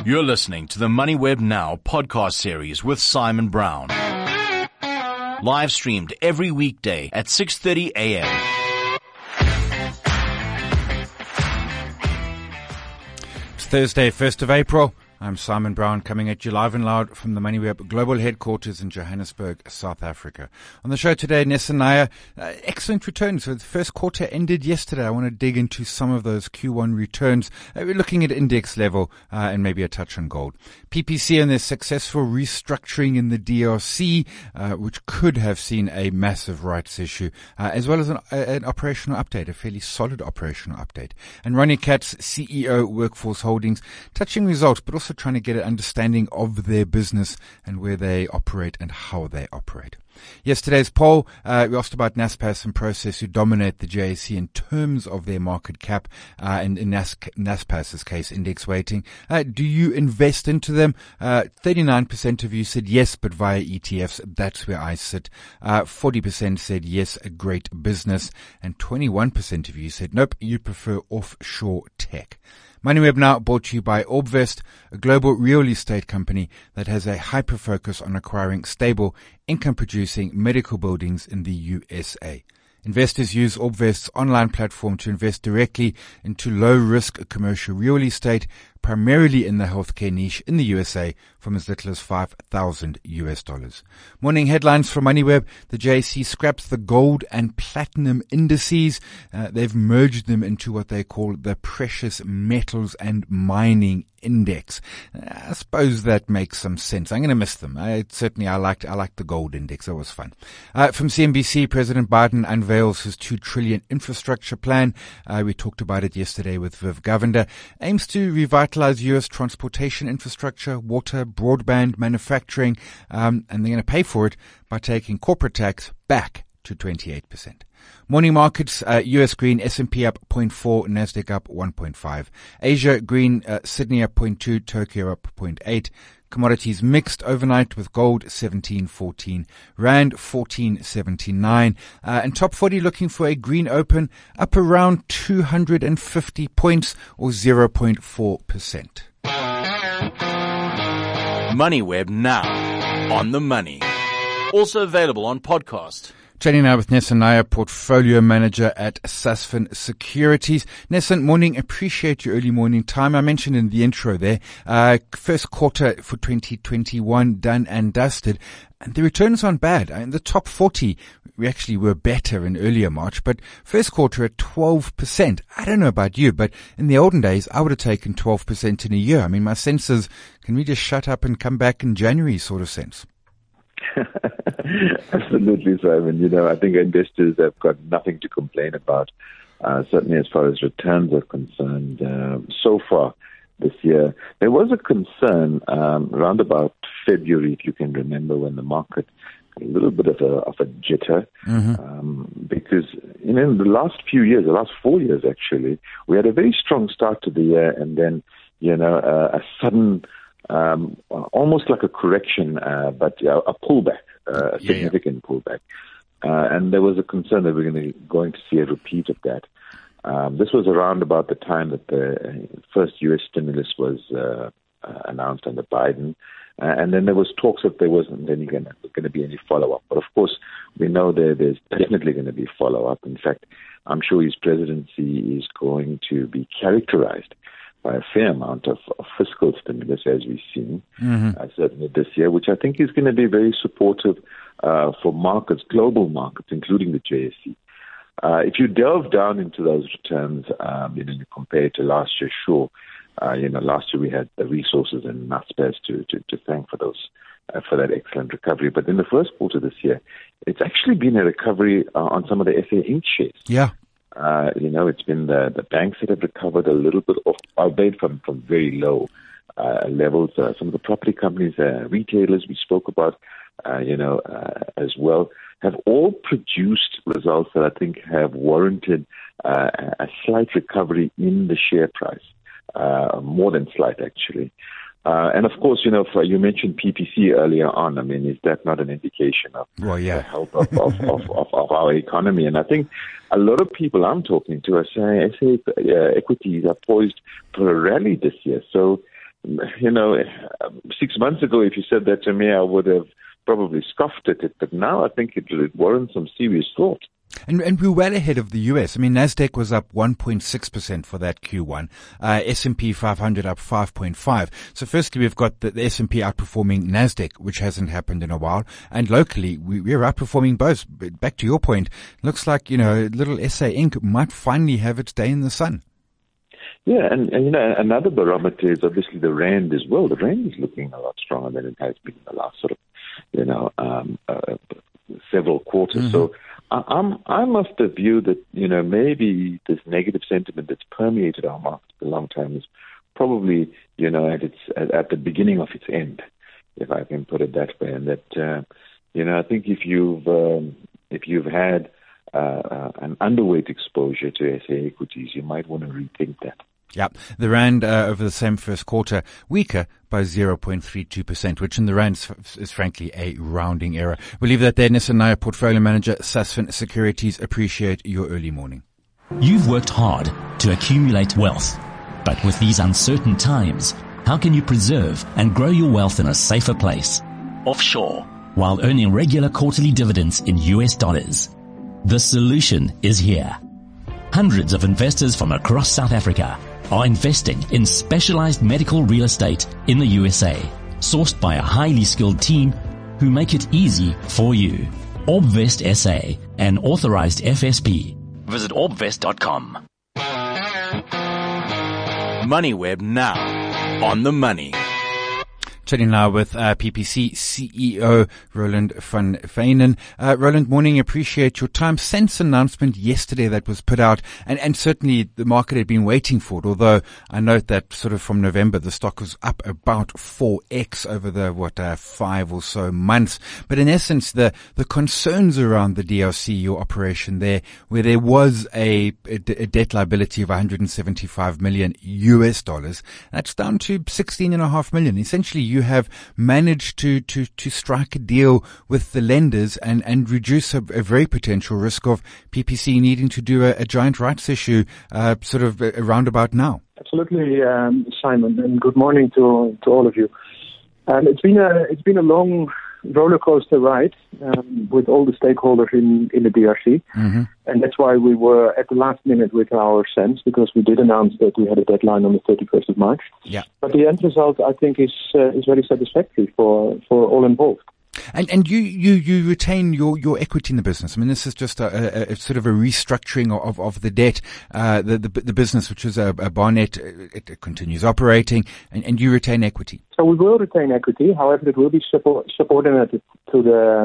You're listening to the MoneyWeb Now podcast series with Simon Brown. Live streamed every weekday at 6:30 a.m. It's Thursday, 1st of April. I'm Simon Brown, coming at you live and loud from the MoneyWeb global headquarters in Johannesburg, South Africa. On the show today, Nessun Naya, excellent returns. So the first quarter ended yesterday. I want to dig into some of those Q1 returns. We're looking at index level and maybe a touch on gold. PPC and their successful restructuring in the DRC, which could have seen a massive rights issue, as well as an operational update, a fairly solid operational update. And Ronnie Katz, CEO, Workforce Holdings, touching results, but also trying to get an understanding of their business and where they operate and how they operate. Yesterday's poll, we asked about Naspers and Prosus, who dominate the JSE in terms of their market cap, and in Naspers' case, index weighting. Do you invest into them? 39% of you said yes, but via ETFs. That's where I sit. 40% said yes, a great business. And 21% of you said nope, you prefer offshore tech. MoneyWeb Now brought to you by Orbvest, a global real estate company that has a hyper-focus on acquiring stable, income-producing medical buildings in the USA. Investors use Orbvest's online platform to invest directly into low-risk commercial real estate, primarily in the healthcare niche in the USA, from as little as $5,000. Morning headlines from MoneyWeb. The JSE scraps the gold and platinum indices. They've merged them into what they call the precious metals and mining index. I suppose that makes some sense. I'm going to miss them. I liked the gold index. That was fun. From CNBC, President Biden unveils his $2 trillion infrastructure plan. We talked about it yesterday with Viv Govender. Aims to revitalize U.S. transportation infrastructure, water, broadband, manufacturing, and they're going to pay for it by taking corporate tax back to 28%. Morning markets, US green, S&P up 0.4, Nasdaq up 1.5. Asia green, Sydney up 0.2, Tokyo up 0.8. Commodities mixed overnight with gold 17.14, Rand 14.79, and top 40 looking for a green open up around 250 points or 0.4%. MoneyWeb Now, on the money. Also available on podcast. Chatting now with Nessun Naya, Portfolio Manager at Sasfin Securities. Nessun, morning. Appreciate your early morning time. I mentioned in the intro there, first quarter for 2021 done and dusted. And the returns aren't bad. In the top 40, we actually were better in earlier March, but first quarter at 12%. I don't know about you, but in the olden days, I would have taken 12% in a year. I mean, my sense is, can we just shut up and come back in January sort of sense? Absolutely, Simon. I think investors have got nothing to complain about, certainly as far as returns are concerned. So far this year, there was a concern around about February, if you can remember, when the market got a little bit of a jitter, because in the last few years, the last 4 years actually, we had a very strong start to the year, and then a sudden almost like a correction, but a pullback, a significant pullback. And there was a concern that we're going to see a repeat of that. This was around about the time that the first U.S. stimulus was announced under Biden. And then there was talks that there wasn't any going to be any follow-up. But of course, we know there's definitely going to be follow-up. In fact, I'm sure his presidency is going to be characterized by a fair amount of fiscal stimulus, as we've seen, certainly this year, which I think is going to be very supportive for markets, global markets, including the JSE. If you delve down into those returns, you compare it to last year, sure. Last year we had the resources and Naspers to thank for those, for that excellent recovery. But in the first quarter this year, it's actually been a recovery on some of the SA Inc. shares. Yeah. It's been the banks that have recovered a little bit, albeit from very low levels. Some of the property companies, retailers we spoke about, as well, have all produced results that I think have warranted a slight recovery in the share price, more than slight actually. And of course, you mentioned PPC earlier on. I mean, is that not an indication of the health of our economy? And I think a lot of people I'm talking to are saying SA equities are poised for a rally this year. So 6 months ago, if you said that to me, I would have probably scoffed at it. But now I think it warrants some serious thought. And we're well ahead of the US. I mean, NASDAQ was up 1.6% for that Q1. S&P 500 up 5.5. So firstly, we've got the S&P outperforming NASDAQ, which hasn't happened in a while. And locally, we're outperforming both. But back to your point, looks like, little SA Inc. might finally have its day in the sun. Yeah, and another barometer is obviously the rand as well. The rand is looking a lot stronger than it has been in the last sort of, several quarters. Mm-hmm. So I'm of the view that, maybe this negative sentiment that's permeated our market for a long time is probably, at the beginning of its end, if I can put it that way. And that, I think if you've had an underweight exposure to SA equities, you might want to rethink that. Yeah, the rand over the same first quarter weaker by 0.32%, which in the rand is frankly a rounding error. We'll leave that there. Nessa Nair, Portfolio Manager, Sasfin Securities. Appreciate your early morning. You've worked hard to accumulate wealth, but with these uncertain times, how can you preserve and grow your wealth in a safer place? Offshore, while earning regular quarterly dividends in US dollars. The solution is here. Hundreds of investors from across South Africa are investing in specialized medical real estate in the USA, sourced by a highly skilled team who make it easy for you. Orbvest SA, an authorized FSP. Visit orbvest.com. MoneyWeb now on the money. Chatting now with PPC CEO Roland van Wijnen. Roland, morning. Appreciate your time. Sense announcement yesterday that was put out, and certainly the market had been waiting for it. Although I note that sort of from November the stock was up about 4x over the 5 or so months. But in essence, the concerns around the DRC, your operation there, where there was a debt liability of $175 million US dollars, that's down to $16.5 million. Essentially, you have managed to strike a deal with the lenders and reduce a very potential risk of PPC needing to do a giant rights issue sort of around about now. Absolutely, Simon, and good morning to all of you. It's been a long roller coaster ride with all the stakeholders in the DRC, mm-hmm. and that's why we were at the last minute with our SENS, because we did announce that we had a deadline on the 31st of March. Yeah. But the end result, I think, is very satisfactory for all involved. And you retain your equity in the business. I mean, this is just a sort of a restructuring of the debt. The business, which is a Barnet, it continues operating, and you retain equity. So we will retain equity. However, it will be subordinated to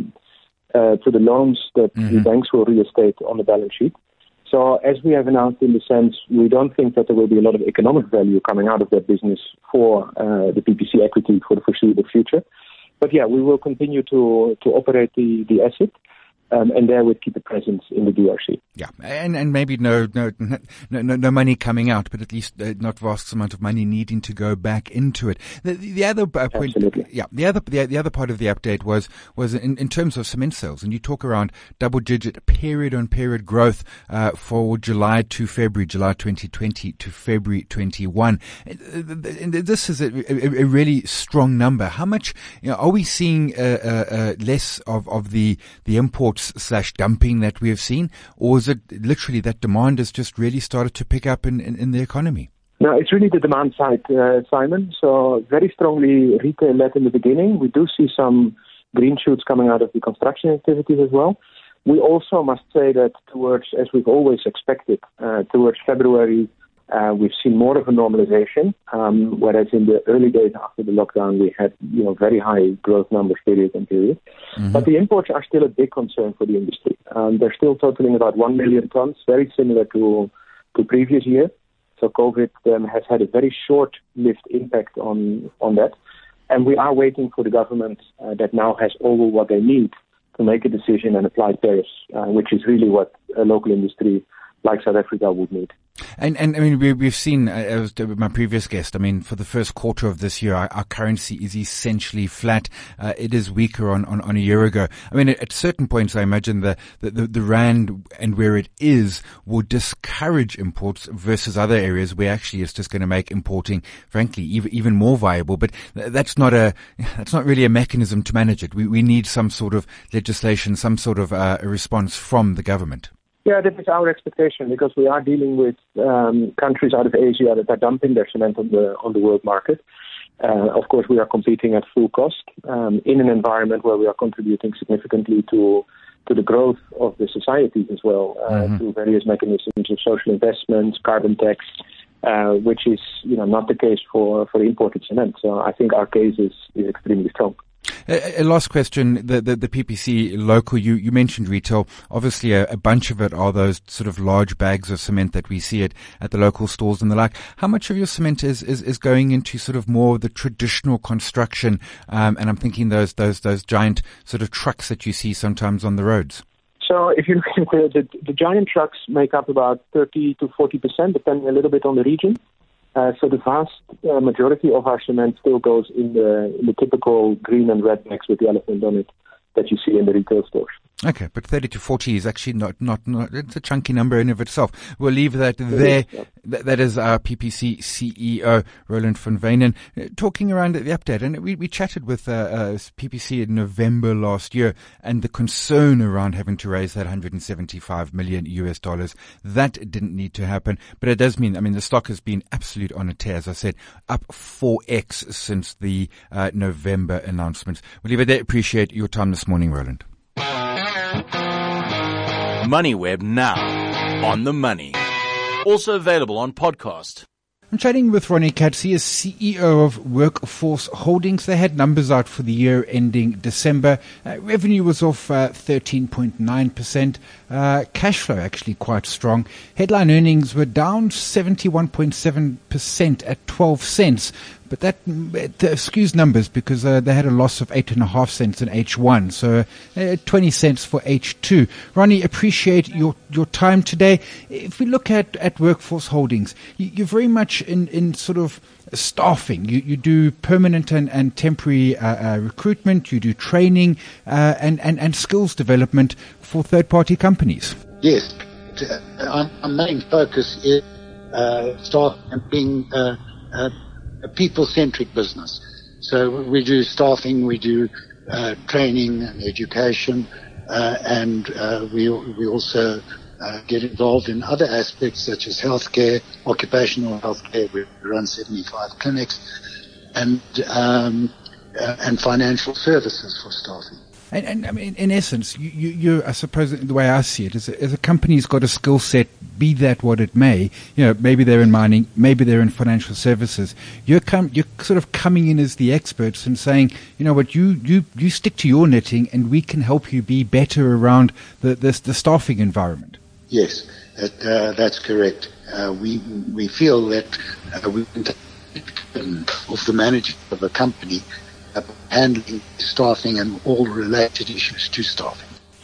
the loans that mm-hmm. the banks will reinstate on the balance sheet. So as we have announced in the sense, we don't think that there will be a lot of economic value coming out of that business for the PPC equity for the foreseeable future. But yeah, we will continue to operate the asset, and there we keep a presence in the DRC. Yeah, and maybe no money coming out, but at least not vast amount of money needing to go back into it. The other point, absolutely. Yeah, the other part of the update was in terms of cement sales, and you talk around double-digit period-on-period growth for July to February, July 2020 to February 21. This is a really strong number. How much are we seeing less of the imports / dumping that we have seen, or is it literally that demand has just really started to pick up in the economy? No, it's really the demand side, Simon. So very strongly retail-led in the beginning. We do see some green shoots coming out of the construction activities as well. We also must say that towards, as we've always expected, towards February, we've seen more of a normalization, whereas in the early days after the lockdown, we had very high growth numbers period on period. Mm-hmm. But the imports are still a big concern for the industry. They're still totaling about 1 million tons, very similar to previous year. So COVID has had a very short-lived impact on that. And we are waiting for the government that now has all what they need to make a decision and apply tariffs, which is really what a local industry like South Africa would need. And I mean, we've seen, as my previous guest, I mean, for the first quarter of this year, our currency is essentially flat. It is weaker on a year ago. I mean, at certain points, I imagine the rand and where it is will discourage imports versus other areas where actually it's just going to make importing, frankly, even more viable. But that's not really a mechanism to manage it. We need some sort of legislation, some sort of a response from the government. Yeah, that is our expectation, because we are dealing with countries out of Asia that are dumping their cement on the world market. Of course, we are competing at full cost in an environment where we are contributing significantly to the growth of the societies as well, through various mechanisms of social investments, carbon tax, which is not the case for imported cement. So I think our case is extremely strong. A last question, the PPC local, you mentioned retail. Obviously, a bunch of it are those sort of large bags of cement that we see at the local stores and the like. How much of your cement is going into sort of more of the traditional construction? And I'm thinking those giant sort of trucks that you see sometimes on the roads. So if you look at the giant trucks make up about 30 to 40%, depending a little bit on the region. So the vast majority of our cement still goes in the typical green and red bags with the elephant on it that you see in the retail stores. Okay, but 30 to 40 is actually not it's a chunky number in of itself. We'll leave that there. That is our PPC CEO, Roland van Wijnen, talking around the update. And we chatted with PPC in November last year, and the concern around having to raise that $175 million. That didn't need to happen. But it does mean, I mean, the stock has been absolute on a tear, as I said, up 4x since the November announcements. We'll leave it there. Appreciate your time this morning, Roland. MoneyWeb now on the money. Also available on podcast. I'm chatting with Ronnie Katz. He is CEO of Workforce Holdings. They had numbers out for the year ending December. Revenue was off 13.9%. Cash flow actually quite strong. Headline earnings were down 71.7% at 12 cents. But that skews numbers because they had a loss of 8.5 cents in H1, so 20 cents for H2. Ronnie, appreciate your time today. If we look at Workforce Holdings, you're very much in sort of staffing. You do permanent and temporary recruitment. You do training and skills development for third-party companies. Yes, our main focus is staff and being a people-centric business. So we do staffing, we do training and education, and we also get involved in other aspects such as healthcare, occupational healthcare. We run 75 clinics, and financial services for staffing. And I mean, in essence, you I suppose the way I see it is a company's got a skill set, be that what it may. Maybe they're in mining, maybe they're in financial services. You're sort of coming in as the experts and saying, you know what, you stick to your knitting, and we can help you be better around the staffing environment. Yes, that's correct. We feel that we can take off the management of a company, handling staffing and all related issues to staffing.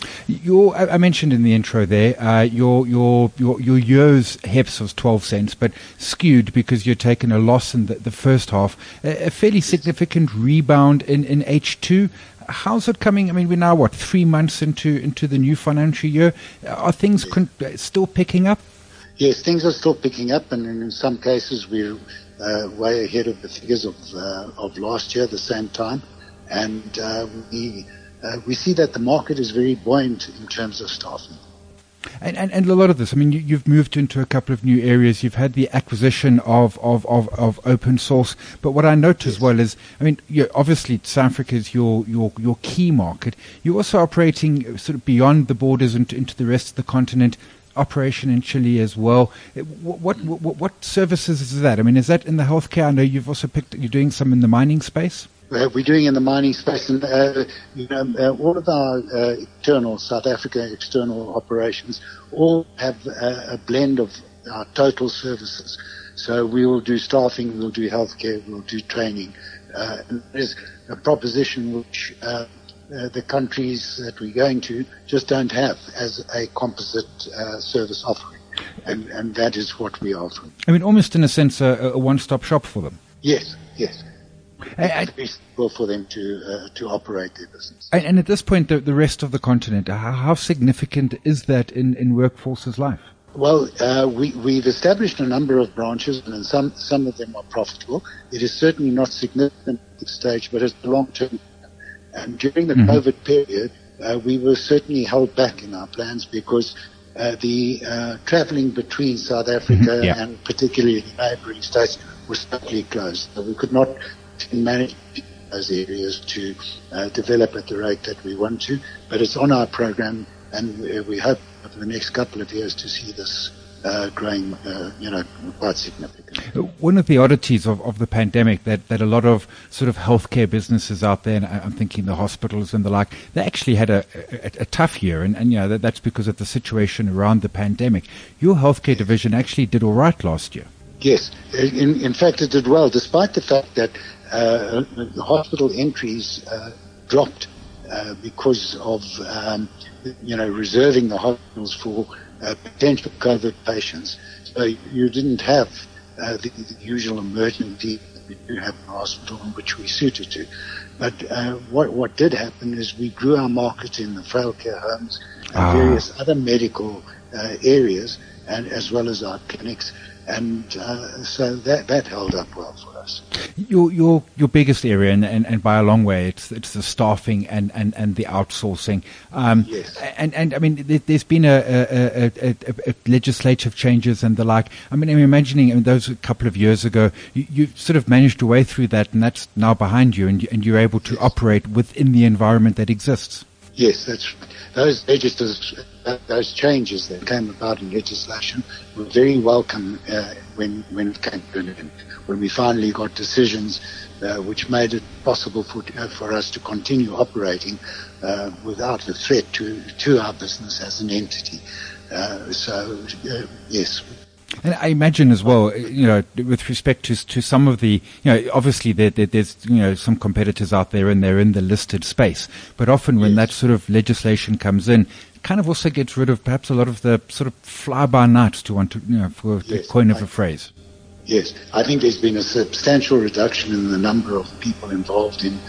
I mentioned in the intro there, your year's HEPS was 12 cents, but skewed because you're taking a loss in the first half. A fairly significant rebound in H2. How's it coming? I mean, we're now 3 months into the new financial year. Are things still picking up? Yes, things are still picking up, and in some cases we're way ahead of the figures of last year, the same time, and we see that the market is very buoyant in terms of staffing. And a lot of this, I mean, you've moved into a couple of new areas. You've had the acquisition of open source. But what I note as well is, I mean, obviously South Africa is your key market. You're also operating sort of beyond the borders into the rest of the continent. Operation in Chile as well. What services is that? I mean, is that in the healthcare? I know you've also you're doing some in the mining space. We're doing in the mining space, and all of our South Africa external operations all have a blend of our total services. So we will do staffing, we'll do healthcare, we'll do training. And there's a proposition which the countries that we're going to just don't have as a composite service offering. And that is what we offer. I mean, almost in a sense, a one-stop shop for them. Yes. It's feasible for them to operate their business. And at this point, the rest of the continent, how significant is that in Workforce's life? Well, we've established a number of branches, and some of them are profitable. It is certainly not significant at this stage, but it's long-term. And during the COVID period, we were certainly held back in our plans because the traveling between South Africa and particularly the neighboring states was totally closed. So we could not manage those areas to develop at the rate that we want to, but it's on our program, and we hope over the next couple of years to see this growing, quite significantly. One of the oddities of the pandemic that a lot of sort of healthcare businesses out there, and I'm thinking the hospitals and the like, they actually had a tough year, and that's because of the situation around the pandemic. Your healthcare division actually did all right last year. Yes, in fact, it did well, despite the fact that the hospital entries dropped because of reserving the hospitals for potential COVID patients. So you didn't have the usual emergency that we do have in the hospital, in which we suited to. But what did happen is we grew our market in the frail care homes and various other medical areas, and as well as our clinics. And so that held up well for us. Your biggest area, and by a long way, it's the staffing and the outsourcing. Yes. And I mean, there's been a legislative changes and the like. I mean, I'm imagining those a couple of years ago, you sort of managed your way through that, and that's now behind you, and you're able to operate within the environment that exists. Yes, that's right. Those changes that came about in legislation were very welcome when it came to an end. When we finally got decisions which made it possible for us to continue operating without a threat to our business as an entity. Yes. And I imagine as well, with respect to some of the, obviously there's, some competitors out there and they're in the listed space. But often when that sort of legislation comes in, it kind of also gets rid of perhaps a lot of the sort of fly-by-nights, to want to, for the coin of a phrase. Yes, I think there's been a substantial reduction in the number of people involved in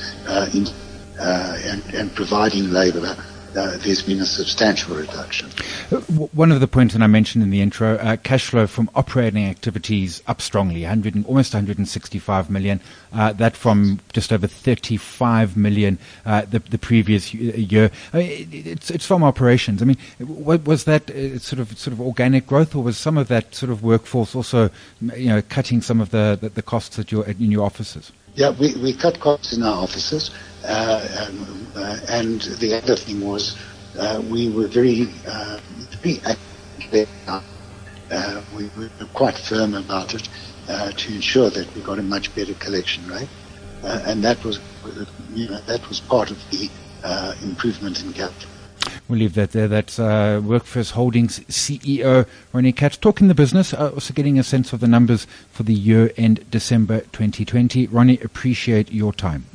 providing labour. There's been a substantial reduction. One of the points, and I mentioned in the intro, cash flow from operating activities up strongly, almost 165 million. That from just over 35 million the previous year. I mean, it's from operations. I mean, was that sort of organic growth, or was some of that sort of workforce also, cutting some of the costs in your offices? Yeah, we cut costs in our offices, and the other thing was we were very active. We were quite firm about it to ensure that we got a much better collection rate, and that was part of the improvement in capital. We'll leave that there. That's Workforce Holdings CEO Ronnie Katz talking the business, also getting a sense of the numbers for the year end December 2020. Ronnie, appreciate your time.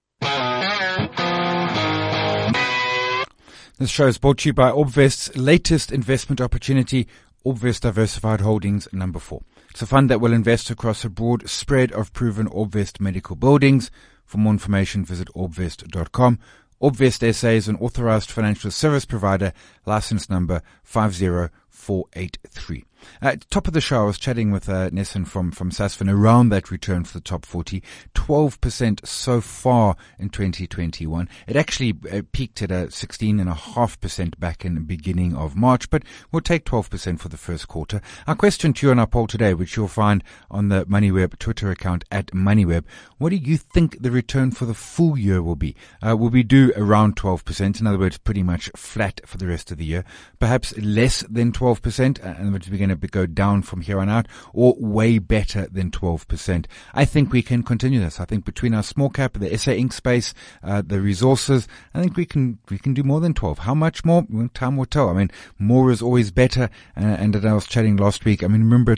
This show is brought to you by Orbvest's latest investment opportunity, Orbvest Diversified Holdings number 4. It's a fund that will invest across a broad spread of proven Orbvest medical buildings. For more information, visit orbvest.com. Orbvest SA is an authorized financial service provider, license number 50483. Top of the show, I was chatting with Nesson from Sasfin around that return for the top 40, 12% so far in 2021. It actually peaked at 16.5% back in the beginning of March, but we'll take 12% for the first quarter. Our question to you on our poll today, which you'll find on the MoneyWeb Twitter account @MoneyWeb, what do you think the return for the full year will be? Will we do around 12%? In other words, pretty much flat for the rest of the year. Perhaps less than 12%, and we're going to go down from here on out, or way better than 12%. I think we can continue this. I think between our small cap, the SA Inc. space, the resources, I think we can do more than 12. How much more? Well, time will tell. I mean, more is always better. And I was chatting last week. I mean, remember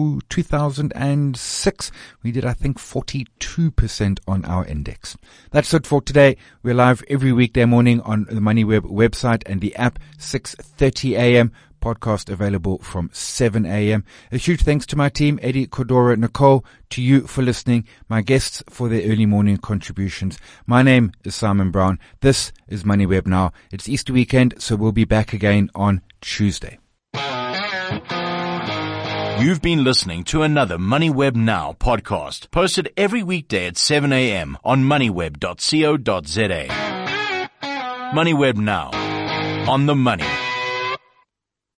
2006, we did, I think, 42% on our index. That's it for today. We're live every weekday morning on the MoneyWeb website and the app, 6:30 a.m. podcast available from 7 a.m. A huge thanks to my team, Eddie, Cordora, Nicole, to you for listening, my guests for their early morning contributions. My name is Simon Brown. This is MoneyWeb Now. It's Easter weekend, so we'll be back again on Tuesday. You've been listening to another MoneyWeb Now podcast, posted every weekday at 7 a.m. on moneyweb.co.za. MoneyWeb Now, on the money.